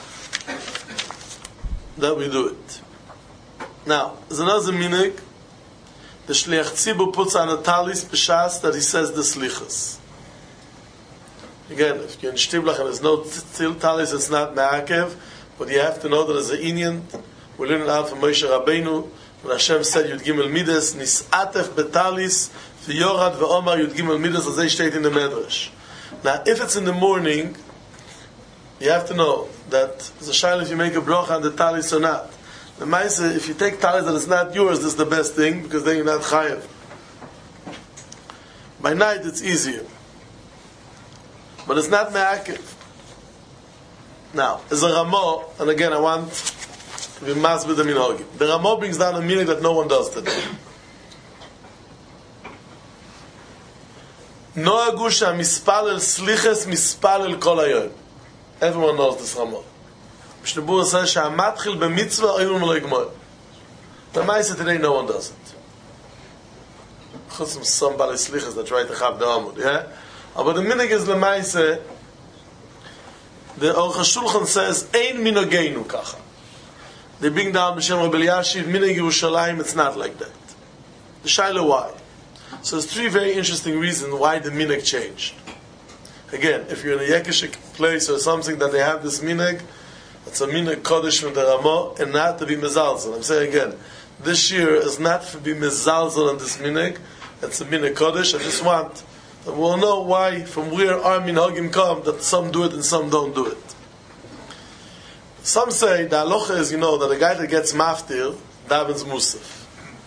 that we do it. Now, there's another minhag. The shliach tzibur puts on a talis b'shas that he says the slichas. Again, if you're in Shtiblach and there's no still talis, it's not me'akev, but you have to know that there's an inyan. We're learning out from Moshe Rabbeinu. When Hashem said Yud Gimel Midas, Nis'atef Betalis, V'yorad V'omar Yud Gimel Midas, as they state in the Medrash. Now, if it's in the morning, you have to know that there's a shayla if you make a bracha on the talis or not. The Maisa, if you take talis that is not yours, this is the best thing, because then you're not chayav. By night, it's easier. But it's not me'akev. Now, as a Ramo, and again, I want we must with the minhagim. The Ramo brings down a minhag that no one does today. Noagu shamispalel sliches mispalel kol hayom. Everyone knows this Ramo. Mishnah Berurah says shamatchil b'mitzvah oyun lo yigmor. The Maisa today no one does it. Chutz from some bali sliches that try to have the Amud, yeah. But the minhag is the Maisa. The Aruch HaShulchan says ein minhagenu kacha. They bring down B'Shem Rabbi Elyashiv, Minhag Yerushalayim, it's not like that. The Shaila, why? So there's three very interesting reasons why the Minhag changed. Again, if you're in a Yekishik place or something that they have this Minhag, it's a Minhag Kodesh from the Ramah, and not to be Mezalzel. I'm saying again, this year is not to be Mezalzel on this Minhag, it's a Minhag Kodesh. I just want, and we'll know why, from where our Minhagim come, that some do it and some don't do it. Some say the halacha is, you know, that a guy that gets maftir davens musaf.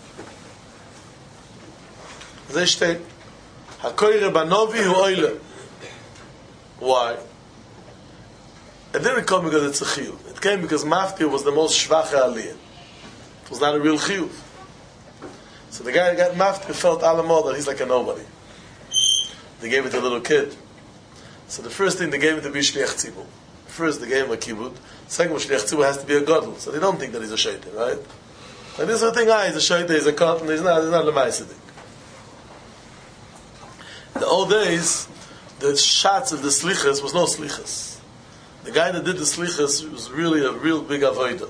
They state hakoyre banovi hu oile. Why? It didn't come because it's a chiyuv. It came because maftir was the most shvache aliyah. It was not a real chiyuv. So the guy that got maftir felt alamor that he's like a nobody. They gave it to a little kid. So the first thing they gave it to be shliach tzibur. First they gave him a kibbut. Second, shliach tzibur has to be a gadol, so they don't think that he's a shaitan, right? And this is the thing, ah, he's a shaitan, he's a cotton, he's not, he's not a lemaisidik. The old days, the shots of the slichas was no slichas. The guy that did the slichas was really a real big avodah.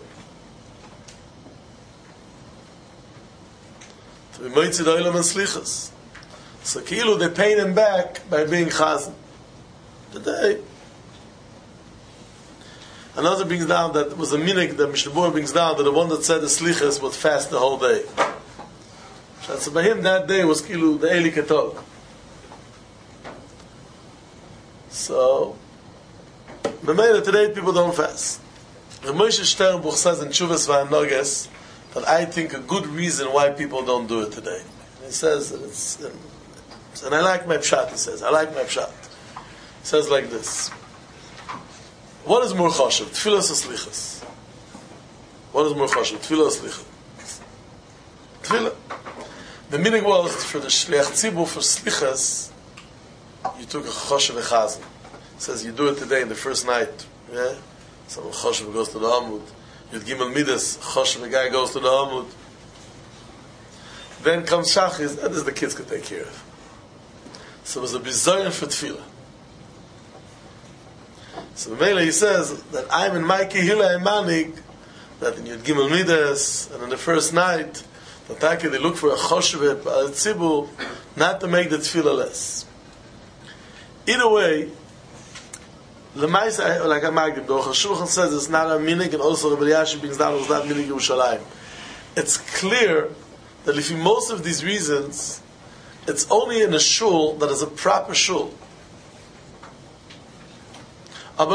To be moitzi the olam and slichas. So kilu, they paid him back by being chazan. Today, another brings down that it was a minhag that Mishnah Berurah brings down that the one that said the slichas would fast the whole day. So by him that day was kilu the Eli Ketog. So, Memela today people don't fast. The Moshe Sternbuch says in Tshuvas V'Hanoges that I think a good reason why people don't do it today. He says that it's, and I like my pshat. He says I like my pshat. He says like this. What is more chashuv? Tfilas or slichas? What is more chashuv? Tfilah or slichas? Tfilah. The meaning was for the shliach tzibur for slichas, you took a chashuv echazim. It says you do it today in the first night. Yeah, some chashuv goes to the Amud. Yud Gimel Midas, chashuv the guy goes to the Amud. Then comes Shachis, and this the kids could take care of. So it was a bizayon for tefillah. So the Mele, he says that I'm in my kehila emanig that in Yud Gimel Midas and in the first night that Taki they look for a choshev tzibur not to make the tefillah less. Either way, Lemaisa, like I magdim, the Aruch HaShulchan says it's not a minig, and also Rabbi Elyashiv brings down it's not minig Yerushalayim. It's clear that if in most of these reasons, it's only in a shul that is a proper shul. By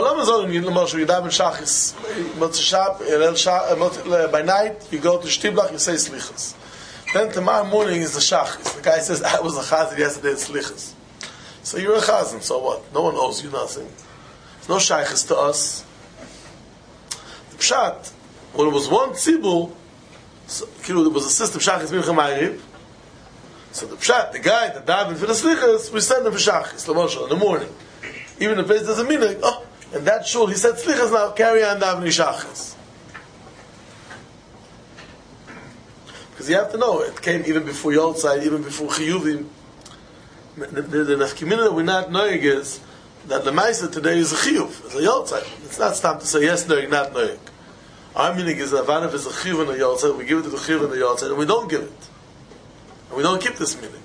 night, you go to Shtiblach, you say slichas. Then tomorrow morning is the shachris. The guy says, I was a chazan yesterday at Slichas. So you're a chazan, so what? No one owes you nothing. There's no shaykhis to us. The pshat, when it was one tzibur, so, there was a system, shachris mincha ma'arib. So the pshat, the guy that davened for the Slichas, we send him for shachris, l'moshel, in the morning. Even if the place doesn't mean it, oh, and that shul, he said Slichas now, carry on davening shachris. Because you have to know, it came even before Yoltzai, even before Chiyuvim. The, the, the nafkimina that we're not knowing is that the Maisa today is a Chiyuv, it's a Yoltzai. It's not time to say yes, knowing, not knowing. Our meaning is that Avanav is a Chiyuv and a Yoltzai, we give it to the Chiyuv and the Yoltzai, and we don't give it. And we don't keep this meaning.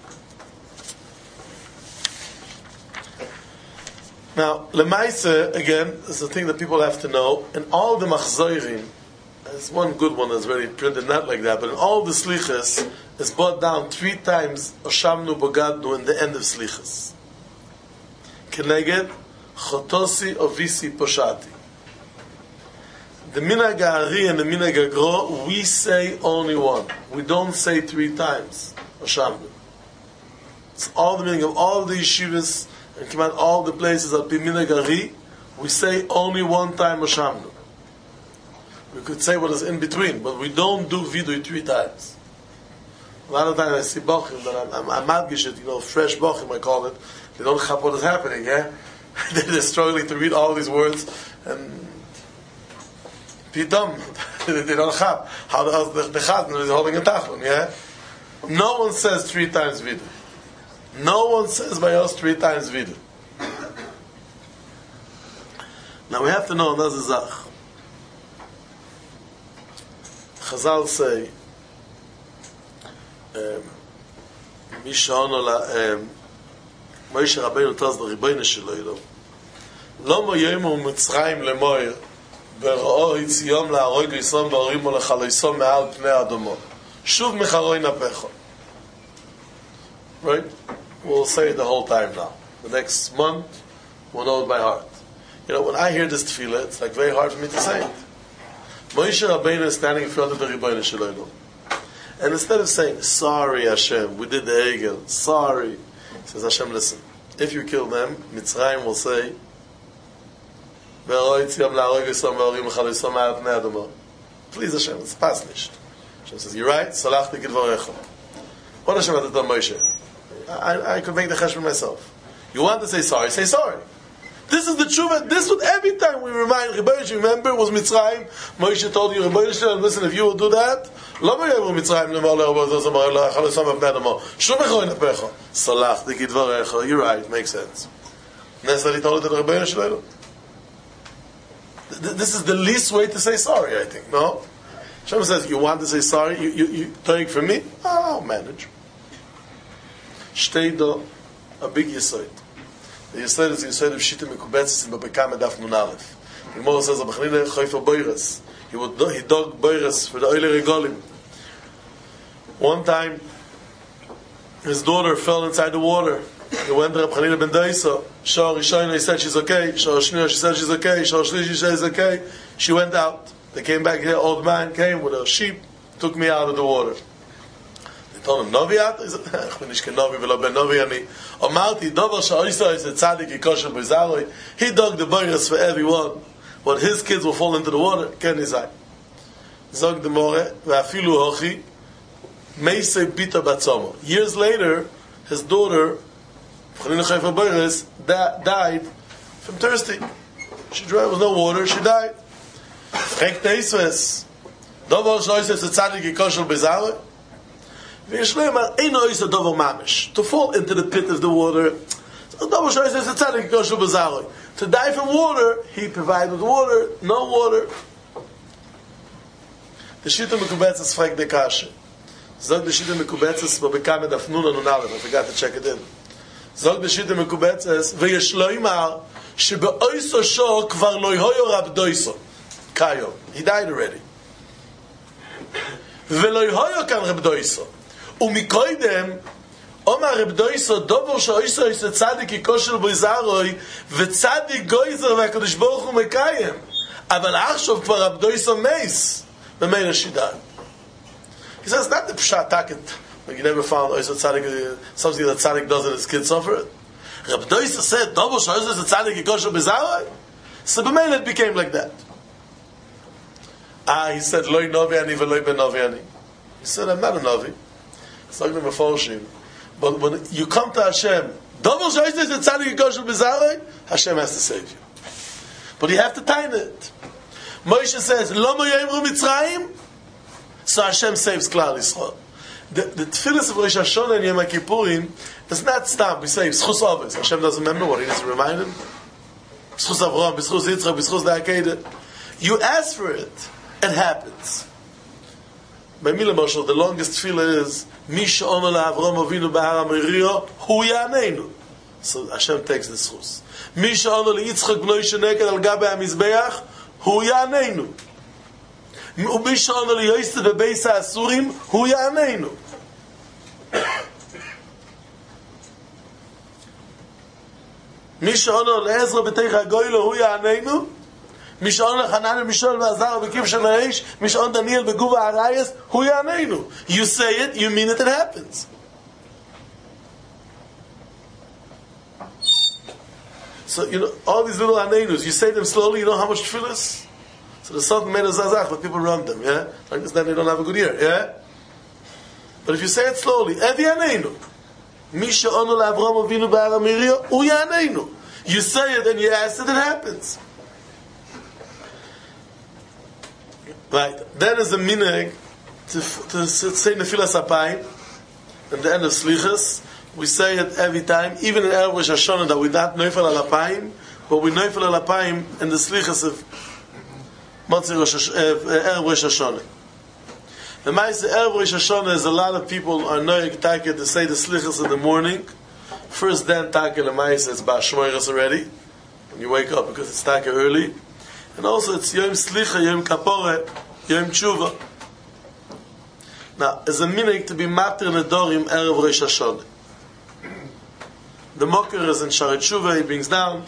Now, Lemaisa, again, is the thing that people have to know, in all the Machzoirim, there's one good one that's very printed, not like that, but in all the Slichas, it's brought down three times, Oshamnu Bogadnu, in the end of Slichas. Keneged, Chotosi, Ovisi, Poshati. The Minhag Ha'ari and the Minhag Ha'gro, we say only one. We don't say three times, Oshamnu. It's all the meaning of all the yeshivas, and come out all the places at Minhag Ha'ari, we say only one time Oshamnu. We could say what is in between, but we don't do vidui three times. A lot of times I see bochim that I'm, I'm, I'm madgish it, you know, fresh bochim I call it. They don't have what is happening, yeah? They're struggling to read all these words, and be dumb. They don't have how the the, the chazan is holding a tachon, yeah? No one says three times vidui. No one says by us three times vidui. Now we have to know another zach. Chazal say, Mishaonola, Moshe Rabbeinu tells the Rebbeinu Shelo, Lo mo yemu Mitzrayim lemoir, Bera'o hitziyom la'aroi g'isom ba'orimo l'chaloisom me'al pnei adomo. Shuv mecharoi napecho. Right? We'll say it the whole time now. The next month, we'll know it by heart. You know, when I hear this tefillah, it's like very hard for me to say it. Moshe Rabbeinu is standing in front of the Rebbeinu Shelo. And instead of saying, sorry Hashem, we did the Egel, sorry, he says, Hashem, listen, if you kill them, Mitzrayim will say, please Hashem, it's pasnish. Hashem says, you're right, salachti kidvarecha. What Hashem had to tell Moshe? I, I could make the cheshbon myself. You want to say sorry, say sorry. This is the tshuva. This is every time we remind Rebbeinu. Remember, it was Mitzrayim. Moshe told you, Rebbeinu, listen, if you will do that, lo me'yevu Mitzrayim lemor le'obo chalosom avnei shum echoi napecho. Salach dikidvarecha. You're right. Makes sense. That's what he told it to the Rebbeinu Shelo. This is the least way to say sorry, I think. No, Hashem says, you want to say sorry? You you you take from me? Oh, I'll manage. Shteido, a big yisoid. The Yisrael is the Yisrael of Shita Mekubetzis in Babekam Edaf Nun Aleph. The Gemara says, Abachnile Choyfa Boiras. He would he dug Boiras for the Oile Regolim. One time, his daughter fell inside the water. He went to Abachnile Ben Daisa. Shah Rishayna, he said she's okay. Shah Shnia, she said she's okay. Shah Shlishi, she said she's okay. She went out. They came back here. Old man came with a sheep, took me out of the water. told him, Novi at? He said, ich bin nicht kein Novi, velo ben Novi ani. Omarti, dover sha'oisa is a tzaddik yikoshel b'zaroi. He dug the boiras for everyone. But his kids will fall into the water. Ken izay. Zog the more, ve'afilu hochi, meise bita batzomo. Years later, his daughter, died from thirsty. She drank, with no water, she died. Frek teisves. Dover sha'oisa is a tzaddik yikoshel b'zaroi. To fall into the pit of the water. To die from water, he provided water, no water. The Shita Mekubetzes fragt the Kasha. Zog the Shita Mekubetzes, but became a dafnun on Unalev. I forgot to check it in. Zog the Shita Mekubetzes, ve'yesh lo imar, shebe'oiso sho kvar lo yoyo rabdoiso. Kayo. He died already. Ve'lo yoyo kan rabdoiso. ומקודם אומר רב דויסו דובר שאויסו יש צדיק יקושל בויזרוי וצדיק גויזר והקדוש ברוך הוא מקיים אבל עכשיו כבר רב דויסו מייס במאיר השידה. He says, not the pshat taket, like you never found Oisa Tzadik, something that Tzadik does and his kids suffer it. Reb Doisa said, double Oisa Tzadik Yikosha B'Zaroi. So b'meil it became like that. Ah, he said, Loi Novi Ani V'Loi Ben Novi Ani. He said, I'm not a Novi. It's not going to be Meforshim. But when you come to Hashem, double Oisa Tzadik Yikosha B'Zaroi, Hashem has to save you. But you have to time it. Moshe says, Lo Mo Yemru Mitzrayim, so Hashem saves Klal Yisrael. The, the tefillas of Rosh Hashanah and Yom Kippurim is not stop. We say, B'schus Ovis. Hashem doesn't remember what he needs to remind him. B'schus Avraham, B'schus Yitzchak, B'schus Da'akedah. You ask for it, it happens. By Mila Moshe, the longest tefillah is, Misha Omer LaAvraham Avinu B'Har HaMoriah, Hu Ya'aneinu. So Hashem takes the schus. Misha Omer LaYitzchak B'noi Sheneked Al Gabe HaMizbeach, Hu Ya'aneinu. ומישהו אומר לי יויסט בבייס האסורים הוא יעננו מישהו אומר לעזרא בתיך הגוילו הוא יעננו מישהו אומר לחנן ומישול ועזר ובקיב של האש מישהו אומר דניאל בגוב הרייס הוא יעננו. You say it, you mean it, it happens. So you know all these little anenus, you say them slowly, you know how much tefillah is? So the salt made a zazach, but people run them, yeah? Like this, then they don't have a good ear, yeah? But if you say it slowly, Evi Yaneinu. Misha Onu LaAvraham Avinu B'Har HaMoriah, U Yaneinu. You say it and you ask it, it happens. Right. Then is a minhag to, to say Nefilas Apayim, at the end of Slichas. We say it every time, even in Erev Rosh Hashanah, that we're not Neifel Al Apayim, but we Neifel Al Apayim in the Slichas of Motzi Rosh Erev Rosh Hashanah. The Ma'aseh Erev Rosh Hashanah is a lot of people are noyeg taka to say the slichas in the morning. First, then taka the Ma'aseh is ba'ashmoiras already when you wake up because it's taka early, and also it's Yom Slicha, Yom Kapore, Yom Tshuva. Now, it's a minhag to be matir nedorim Erev Rosh Hashanah. The Mokher is in Sharet Tshuva. He brings down.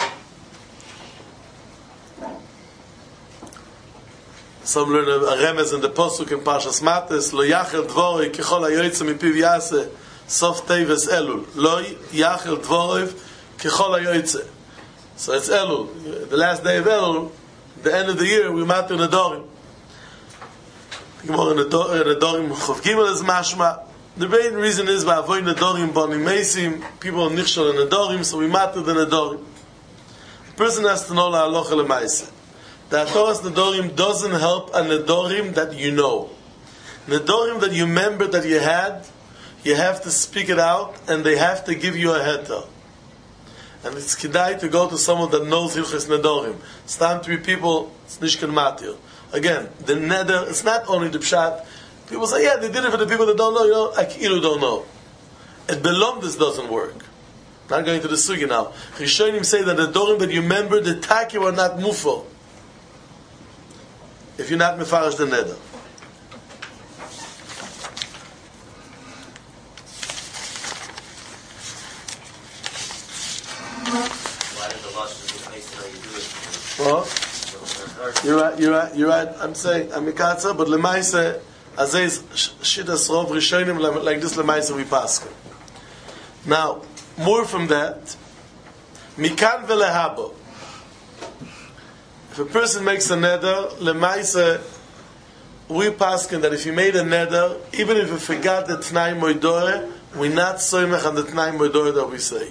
Some learn a remez in the Posuk in Parshas Matis. Lo yachel dvorei kechol hayoytze mipiv yaseh sof teves Elul. Lo yachel dvorei kechol hayoytze. So it's Elul. The last day of Elul, the end of the year, we matter nedorim. The Gemara in nedorim Chav Gimel is mashma. The main reason is by avoid nedorim bani mesim. People are nichshol in nedorim, so we matter the nedorim. The person has to know la halacha lemaaseh. The Torah's Nedorim doesn't help a Nedorim that you know. Nedorim that you remember that you had, you have to speak it out, and they have to give you a heter. And it's kedai to go to someone that knows Hilchos Nedorim. It's time to be people, it's nishkan matir. Again, the neder, it's not only the pshat. People say, yeah, they did it for the people that don't know, you know, like you don't know. At Belom this doesn't work. Not going to the sugi now. Rishonim say that the Nedorim that you remember, the taki were not mufo. If you're not mefarish the neder. Why did the law just make how you do it? Well, you're right, you're right, you're right. I'm saying, I'm mikatza, but lemaise, azay shitas rov rishonim like this lemaise we pass. Now, more from that, mikan velehabo. If a person makes a neder, lemaise, we paskin that if he made a neder, even if he forgot the t'nai moidore, we're not soymech on the t'nai moidore that we say.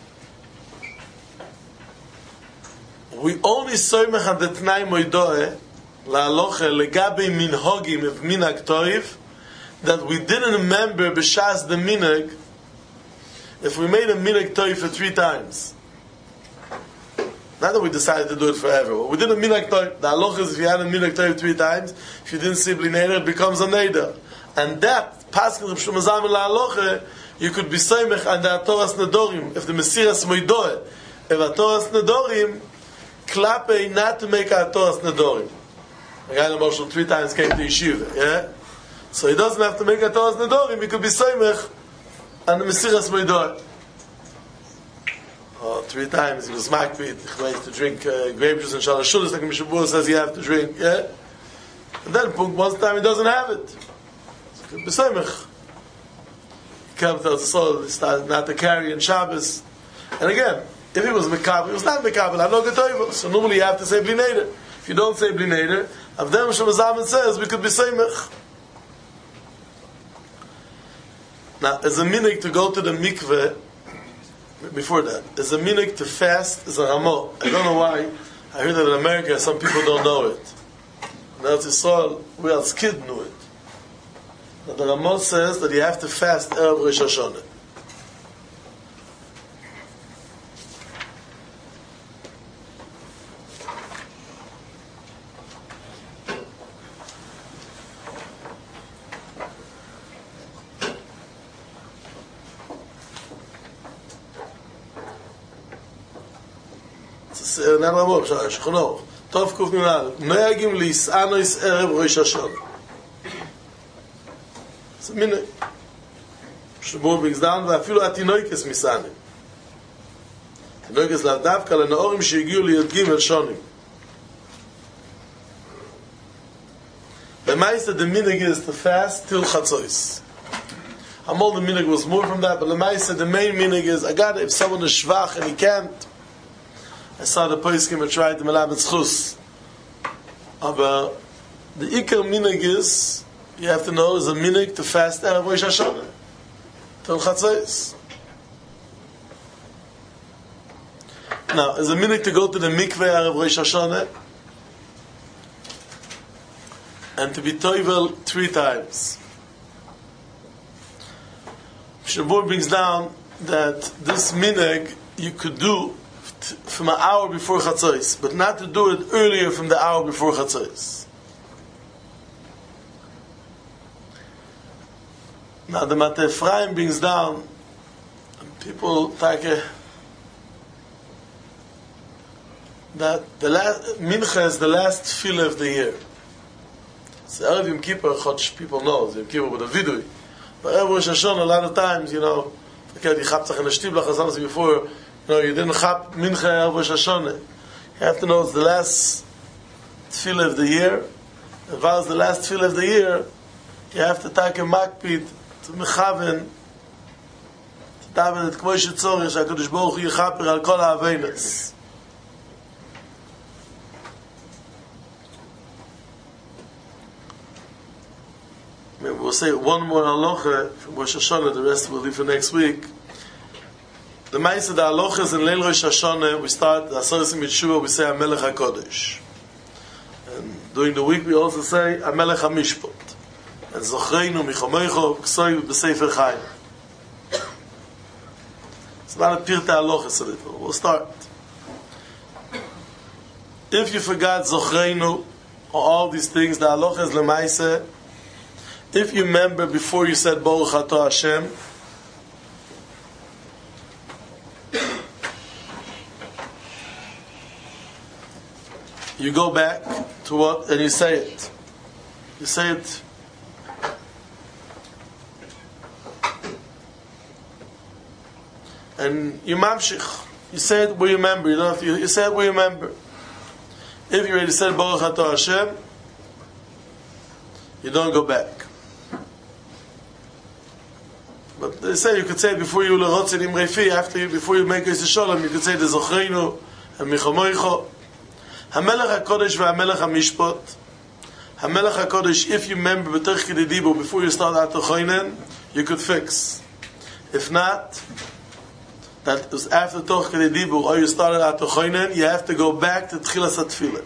We only soymech on the t'nai moidore, la'aloche legabe minhogim of minhag toiv, that we didn't remember b'shas the minhag, if we made a minhag toiv for three times. Not that we decided to do it forever. We did a minhag toiv. The halacha is if you had a minhag toiv three times, if you didn't simply neder, it becomes a neder. And that, paskin of Shumazam and halacha, you could be soymech on the Torah's nedorim. If the Mesiras moidoeh, if a Torah's nedorim, klape not to make a Torah's nedorim. A guy in Marshall three times came to yeshiva, yeah? So he doesn't have to make a Torah's nedorim, he could be soymech on the Mesiras moidoeh. Oh, three times he was makbid, he went to drink uh, grape juice and shalosh shulas, like Mishabur says you have to drink, yeah? And then, one time he doesn't have it. B'Seimach. He comes to Israel, he started not to carry in Shabbos. And again, if he was Mekabel, he was not Mekabel, I know Getoivo. So normally you have to say Bli Neder. If you don't say Bli Neder, Avdem Shem Zaman says we could be Seimach. Now, as a minig to go to the mikveh, before that, as a minig to fast is a Ramah. I don't know why. I heard that in America some people don't know it. In Eretz Yisrael, we as kids knew it. Now, the Ramah says that you have to fast Erev Rosh Hashanah. Not Ramah, Shchono. Tov Kuf Minal. Noyagim Lis'anois Erev Rosh Hashanah. It's a minute. Shmuel brings down, ואפילו התינוקס מסענים. תינוקס לאו דווקא לנאורים שהגיעו להיות ג' שונים. Lemaisa, the minhag is to fast till Chatzos. Amol, the minhag was more from that, but Lemaisa, the main minhag is, I got it, if someone is shvach and he can't, I saw the poskim and tried to melab tzchus. But the ikar minhag is, you have to know, is a minhag to fast Erev Rosh Hashanah till Chatzos. Now, is a minhag to go to the mikveh Erev Rosh Hashanah and to be toivel three times. Shabur brings down that this minhag you could do t- from an hour before Chatzos, but not to do it earlier from the hour before Chatzos. Now the Mateh Ephraim brings down, and people take a, that the last mincha is the last tefillah of the year. So Erev Yom Kippur, Chodsh, people know, Yom Kippur with a vidui. But Erev Rosh Hashanah, a lot of times, you know, okay, you chaptzach in a shtiblach, as I said before, you know, you didn't chap mincha Erev Rosh Hashanah. You have to know it's the last tefillah of the year. If it's the last tefillah of the year, you have to take a makpid to mechaven, to daven et kmo shetzorich, HaKadosh Baruch Hu yichaper al kol ha'aveinos. We'll say one more halacha from Rosh Hashanah, the rest we'll leave for next week. The Ma'aseh, the halachas in Leil Rosh Hashanah, we start the Asarosim Yeshua, we say HaMelech HaKodesh. And during the week we also say HaMelech HaMishpot. And Zochreinu, Michomecho, K'soy, B'Sefer Chaim. It's not a pirte halachas a little. We'll start. If you forgot Zochreinu, or all these things, the halachas L'Ma'aseh, if you remember before you said Baruch Atah Hashem, you go back to what and you say it. You say it. And you mamshich. You say it where you remember. You don't have to, you say it where you remember. If you already said Baruch Atah Hashem, you don't go back. But they say you could say it before you lerotzin im reifi, after you, before you make Yis Shalom, you could say the Zochreinu and Michomoicho. HaMelech HaKodesh v'HaMelech HaMishpot. HaMelech HaKodesh, if you remember b'terch kedidibur before you start Ato Choinen, you could fix. If not, that was after Toch kedidibur or you started Ato Choinen, you have to go back to Tchilas HaTfilah.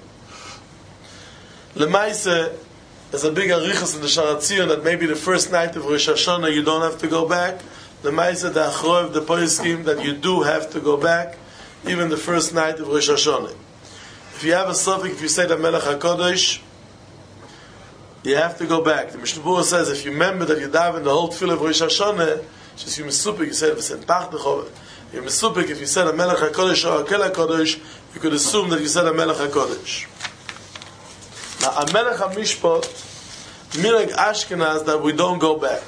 L'maiseh, there's a big arichas in the Shara Tzion that maybe the first night of Rosh Hashanah you don't have to go back. The Ma'aseh, the Achroiv, the Poskim, that you do have to go back, even the first night of Rosh Hashanah. If you have a suffix, if you say the Melech HaKodesh, you have to go back. The Mishnah Berurah says, if you remember that you daven the whole tefillah of Rosh Hashanah, just you mesupik, you said, you're mesupik, if you said a Melech HaKodesh or a Kel HaKodesh, you could assume that you said a Melech HaKodesh. Now, a Melech HaMishpot, Minhag Ashkenaz, that we don't go back.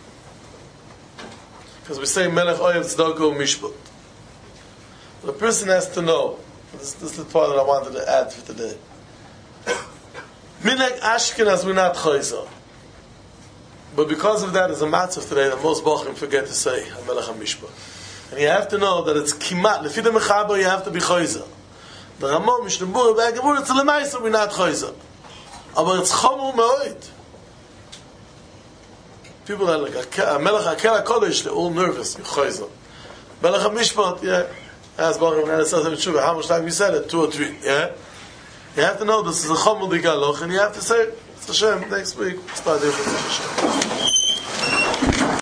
Because we say Melech Oyev Tzedakah Mishpot. The person has to know, this, this is the part that I wanted to add for today. Minhag Ashkenaz, we're not Chayzah. But because of that, there's a matzah today that most Bochim forget to say, HaMelech HaMishpah. And you have to know that it's kimat. Lefi the mechaber, you have to be choizer. The Ramah, Mishnah Berurah, B'Hagavur, it's a lemaisa, we're not choizer. But it's chomer me'oid. People are like, HaMelech HaKel HaKodesh, they're all nervous, you're choizer. Melech HaMishpat, yeah. As Bochim, and it says in Tshuva, how much time you said it? Two or three, yeah? You have to know this is a chomer digaloch, and you have to say it. It's Hashem, next week, start different Hashem.